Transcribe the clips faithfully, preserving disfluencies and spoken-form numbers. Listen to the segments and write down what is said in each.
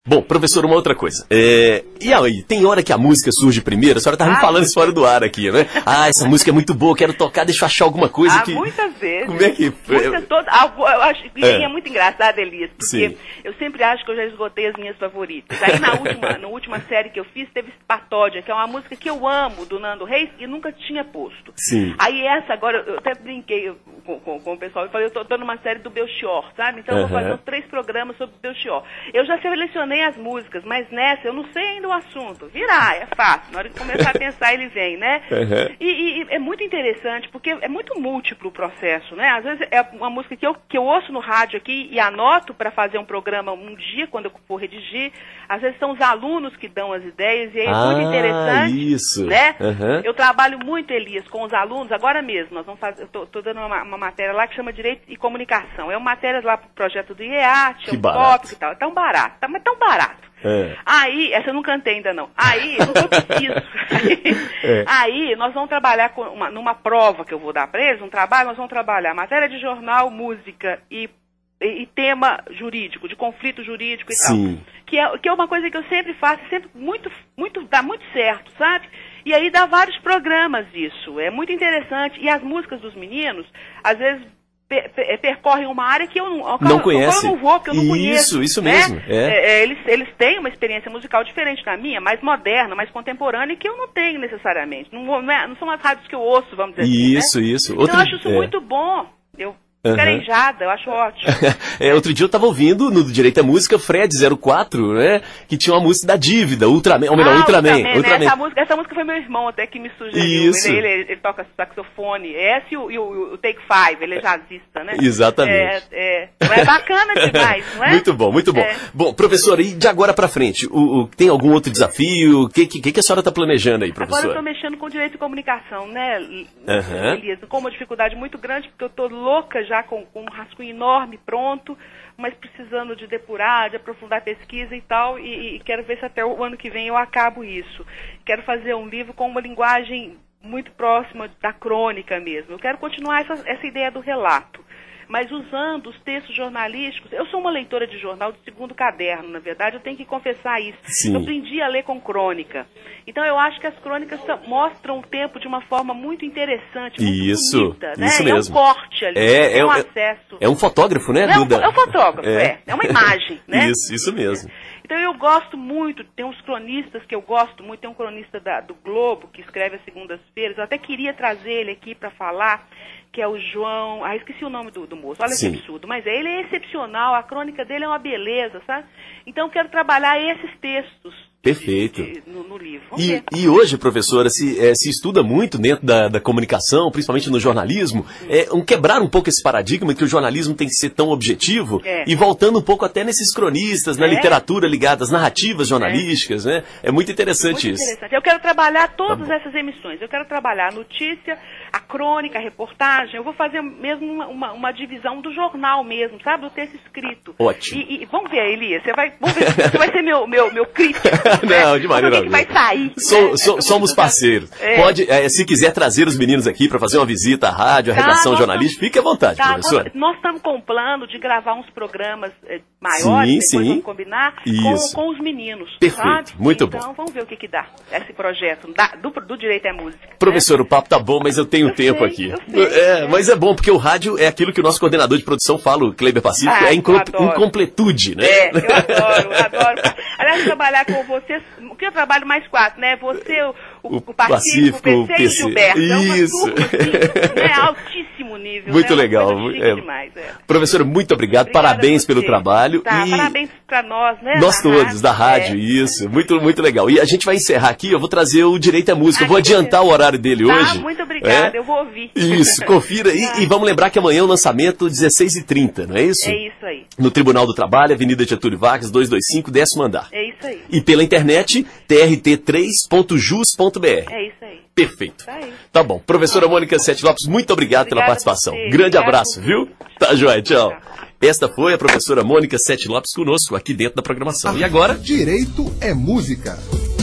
Bom, professor, uma outra coisa. É, e aí, tem hora que a música surge primeiro? A senhora estava me falando isso fora do ar aqui, né? Ah, essa música é muito boa, quero tocar, deixa eu achar alguma coisa ah, que... muitas vezes. Como é que... Muitas, todas, eu acho, e é. é muito engraçado, Elias, porque Sim. eu sempre acho que eu já esgotei as minhas favoritas. Aí na última, na última série que eu fiz, teve Patódia, que é uma música que eu amo, do Nando Reis, e nunca tinha posto. Sim. Aí essa agora, eu até brinquei com, com, com o pessoal, eu falei, eu tô, tô numa série do Belchior, sabe? Então eu vou fazer uns três programas sobre Belchior. Eu já selecionei as músicas, mas nessa eu não sei ainda o assunto. Virar, é fácil. Na hora de começar a pensar, ele vem, né? Uhum. E, e é muito interessante, porque é muito múltiplo o processo, né? Às vezes é uma música que eu, que eu ouço no rádio aqui e anoto para fazer um programa um dia, quando eu for redigir. Às vezes são os alunos que dão as ideias, e aí é ah, muito interessante. Isso. Né? Uhum. Eu trabalho muito, Elias, com os alunos, agora mesmo. Nós vamos fazer, eu tô, tô dando uma, uma matéria lá que chama Direito e Comunicação. É uma matéria lá pro projeto do I E A T, é um tópico e tal. É tão barato, tá, mas tão barato. É. Aí, essa eu não cantei ainda não. Aí, eu não preciso. Aí, é. aí, nós vamos trabalhar com uma, numa prova que eu vou dar para eles, um trabalho, nós vamos trabalhar matéria de jornal, música e, e, e tema jurídico, de conflito jurídico e Sim. tal. Que é, que é uma coisa que eu sempre faço, sempre muito, muito, dá muito certo, sabe? E aí dá vários programas isso. É muito interessante. E as músicas dos meninos, às vezes, percorrem uma área que eu não, não conhece. Eu não vou, porque eu não isso, conheço. Isso, isso né? mesmo. É. É, eles, eles têm uma experiência musical diferente da minha, mais moderna, mais contemporânea, que eu não tenho necessariamente. Não, não, é, não são as rádios que eu ouço, vamos dizer isso, assim. Né? Isso, isso. Então eu acho isso é. muito bom. Eu Uhum. Carenjada, eu acho ótimo. é, outro dia eu estava ouvindo no Direito à Música Fred zero quatro, né? Que tinha uma música da Dívida, Ultraman, ou melhor, ah, Ultraman. Ultraman, Ultraman. Né? Essa, música, essa música foi meu irmão até que me sugeriu. Isso. Ele, ele, ele toca saxofone. Essa e o, e o, o Take Five, ele é jazzista, né? Exatamente. É, é, é bacana demais, não é? Muito bom, muito bom. É. Bom, professora, e de agora para frente, o, o, tem algum outro desafio? O que, que, que a senhora está planejando aí, professora? Agora eu estou mexendo com direito de comunicação, né, uhum. Elias? Com uma dificuldade muito grande, porque eu estou louca já com, com um rascunho enorme pronto, mas precisando de depurar, de aprofundar a pesquisa e tal, e, e quero ver se até o ano que vem eu acabo isso. Quero fazer um livro com uma linguagem muito próxima da crônica mesmo. Eu quero continuar essa, essa ideia do relato, mas usando os textos jornalísticos. Eu sou uma leitora de jornal de segundo caderno, na verdade, eu tenho que confessar isso. Sim. Eu aprendi a ler com crônica. Então eu acho que as crônicas mostram o tempo de uma forma muito interessante, muito isso, bonita, né? Isso mesmo. É um corte ali, é, é um é, acesso. É um fotógrafo, né, é um, Duda? É um fotógrafo, é. É, é uma imagem, né? Isso, isso mesmo. Então eu gosto muito, tem uns cronistas que eu gosto muito, tem um cronista da, do Globo que escreve às segundas-feiras, eu até queria trazer ele aqui para falar, que é o João, ah, esqueci o nome do, do moço, olha Sim. que absurdo, mas ele é excepcional, a crônica dele é uma beleza, sabe? Então eu quero trabalhar esses textos. Perfeito. De, de, no, no livro. E, e hoje, professora, se, é, se estuda muito dentro da, da comunicação, principalmente no jornalismo, é, um, quebrar um pouco esse paradigma que o jornalismo tem que ser tão objetivo, é. e voltando um pouco até nesses cronistas, na é. literatura ligada às narrativas jornalísticas, é. né? É muito interessante muito isso. Interessante. Eu quero trabalhar todas tá essas emissões. Eu quero trabalhar a notícia, a crônica, a reportagem. Eu vou fazer mesmo uma, uma, uma divisão do jornal mesmo, sabe? Do texto escrito. Ótimo. E, e vamos ver, Elias, você vai, vamos ver, você vai ser meu, meu, meu crítico. Não, de maneira O que vai sair? So, né? so, somos parceiros. É. Pode, é, se quiser trazer os meninos aqui para fazer uma visita à rádio, à tá, redação jornalística, fique à vontade, tá, professora. Nós estamos com um plano de gravar uns programas eh, maiores, sim, depois sim. vamos combinar, com, com os meninos. Perfeito, sabe? muito então, bom. Então vamos ver o que, que dá esse projeto da, do, do Direito à Música. Professor, né? O papo tá bom, mas eu tenho eu tempo sei, aqui. Eu sei, é, é. Mas é bom, porque o rádio é aquilo que o nosso coordenador de produção fala, o Kleber Pacífico, ah, é incom incompletude, né? É, eu adoro, eu adoro. Aliás, trabalhar com vocês, o que eu trabalho mais quatro, né? Você, o, o, o Pacífico, o P C e o Gilberto. Isso. É uma turma, assim, né? Altíssimo nível. Muito né? legal. É. Demais, é. Professor, muito obrigado, Obrigada parabéns pelo trabalho. Tá, e... Parabéns para nós, né? Nós todos, rádio, da rádio, é. isso. Muito, muito legal. E a gente vai encerrar aqui, eu vou trazer o Direito à Música. Ah, eu vou adiantar o horário dele tá, hoje. Muito obrigada, é? eu vou ouvir. Isso, confira. E, tá. e vamos lembrar que amanhã é o lançamento dezesseis e trinta, não é isso? É isso aí. No Tribunal do Trabalho, Avenida Getúlio Vargas, duzentos e vinte e cinco, décimo andar. É isso aí. E pela internet, t r t três ponto jus ponto b r. É isso aí. Perfeito. Tá, aí. Tá bom. Professora Mônica Sete Lopes, muito obrigado Obrigada pela participação. você. Grande Obrigada abraço, viu? Tá joia, tchau. Esta foi a professora Mônica Sete Lopes conosco aqui dentro da programação. E agora? Direito é música.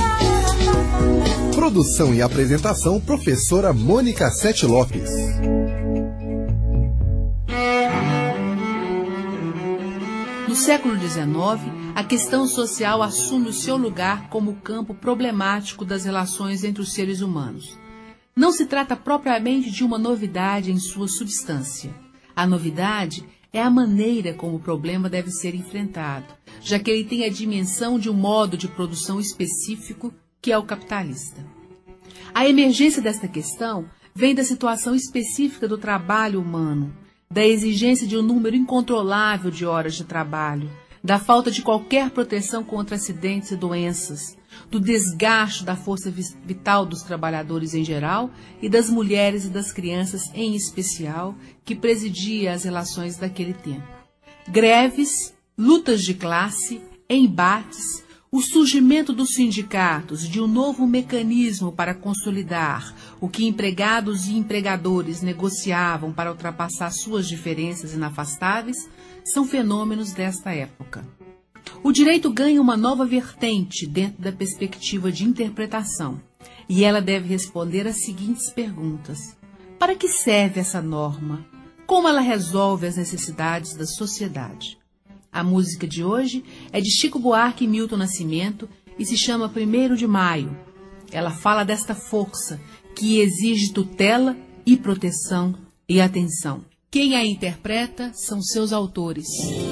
Produção e apresentação, professora Mônica Sete Lopes. No século dezenove, a questão social assume o seu lugar como campo problemático das relações entre os seres humanos. Não se trata propriamente de uma novidade em sua substância. A novidade é a maneira como o problema deve ser enfrentado, já que ele tem a dimensão de um modo de produção específico, que é o capitalista. A emergência desta questão vem da situação específica do trabalho humano, da exigência de um número incontrolável de horas de trabalho, da falta de qualquer proteção contra acidentes e doenças, do desgaste da força vital dos trabalhadores em geral e das mulheres e das crianças em especial, que presidia as relações daquele tempo. Greves, lutas de classe, embates, o surgimento dos sindicatos, de um novo mecanismo para consolidar o que empregados e empregadores negociavam para ultrapassar suas diferenças inafastáveis, são fenômenos desta época. O direito ganha uma nova vertente dentro da perspectiva de interpretação, e ela deve responder às seguintes perguntas. Para que serve essa norma? Como ela resolve as necessidades da sociedade? A música de hoje é de Chico Buarque e Milton Nascimento e se chama Primeiro de Maio. Ela fala desta força que exige tutela e proteção e atenção. Quem a interpreta são seus autores.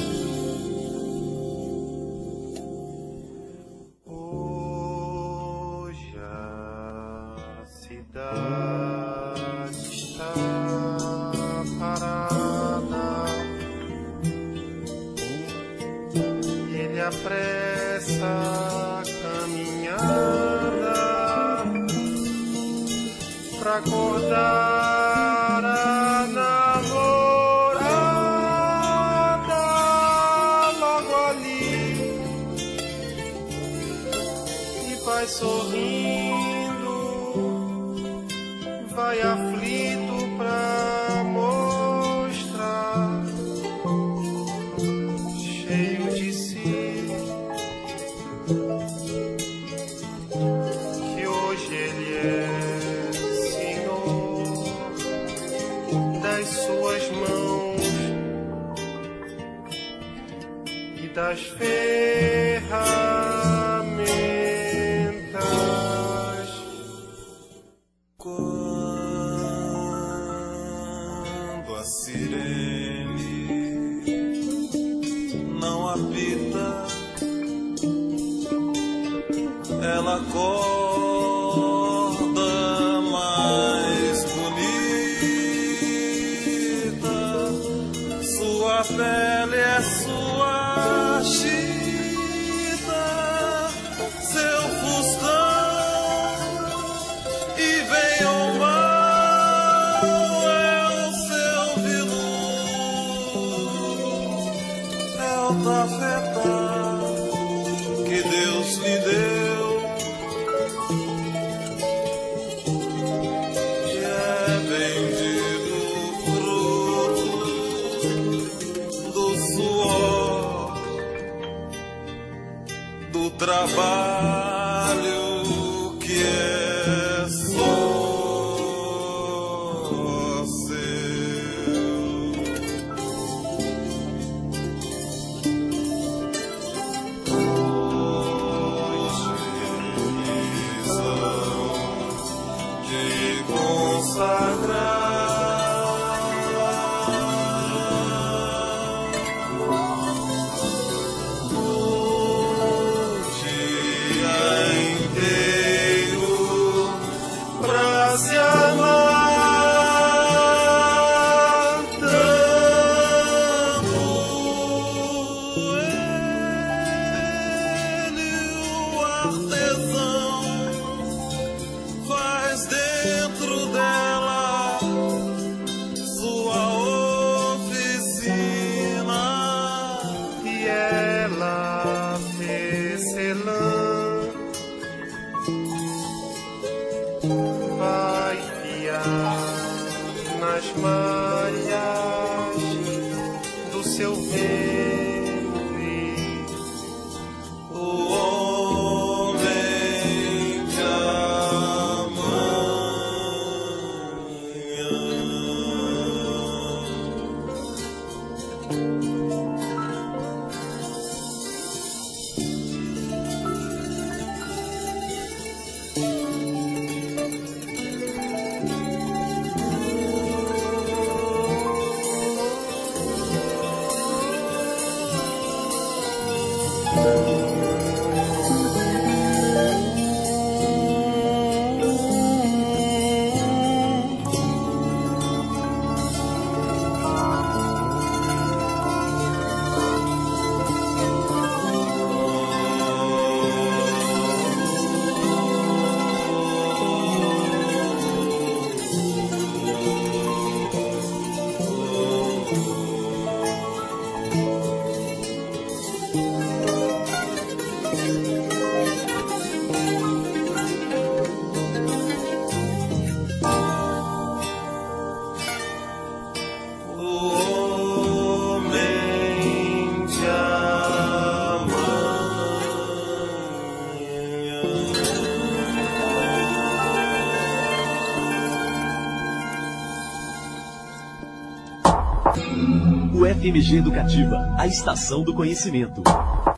Hoje a cidade está parada, ele apressa a caminhada pra acordar a namorada logo ali e vai sorrindo, vai aflito pra mostrar, cheio de si, que hoje ele é senhor das suas mãos e das ferramentas. Quando a sirene não apita, ela acorda mais bonita, sua pele é sua chita, seu fustão e vem ao mal é o seu veludo, é o tafetá que Deus lhe deu, que é vendido fruto do suor, do trabalho que é só seu. De consagrar o dia inteiro pra se amar tanto. Ele, o artesão, faz dentro dela sua oficina e ela tecelã vai fiar nas malhas do seu ventre o homem de amanhã. U F M G Educativa, a estação do conhecimento.